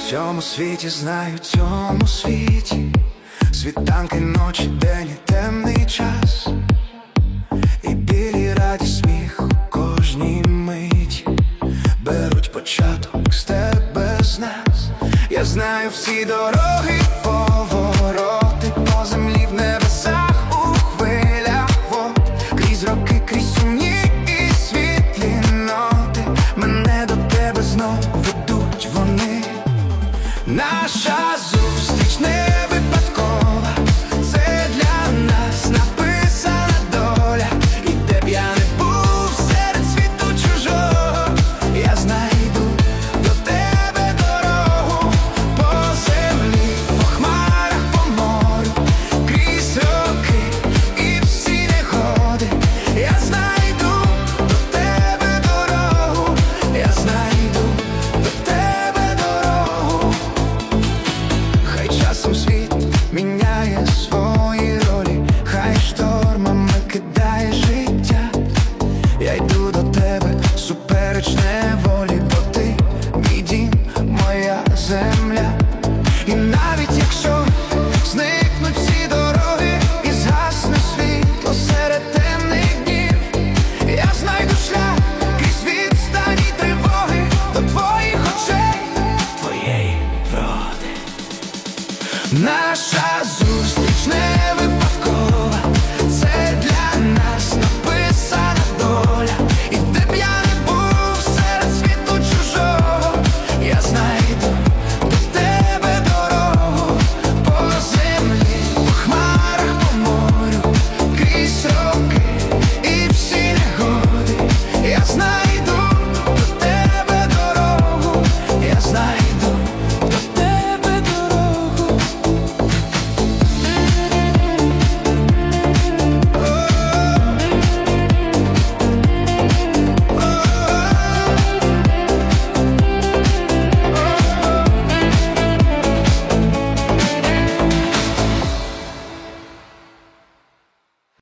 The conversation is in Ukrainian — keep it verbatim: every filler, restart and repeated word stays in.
цьому світі знаю, в цьому світі світанки, ночі, день і темний час, і білі, радість, сміх у кожній миті беруть початок з тебе, з нас. Я знаю всі дороги, повороти по землі, в небесах, у хвилях вод, крізь роки, крізь сумні і світлі ноти. Мене до тебе знов ведуть вони. Наша зустріч не випадкова, це для нас написана доля. І де б я не був серед світу чужого, я знайду до тебе дорогу. По землі, по хмарах, по морю, крізь роки і всі негоди. Я знайду до тебе дорогу, я знайду до тебе дорогу. Хай часом світ міняє свої ролі, хай штормами кидає життя, я йду до тебе супереч неволі, бо ти мій дім, моя земля. І навіть якщо зникнуть всі дороги і згасне світло серед темних днів, я знайду шлях крізь відстані тривоги до твоїх очей, твоєї вроди. Наша зустріч не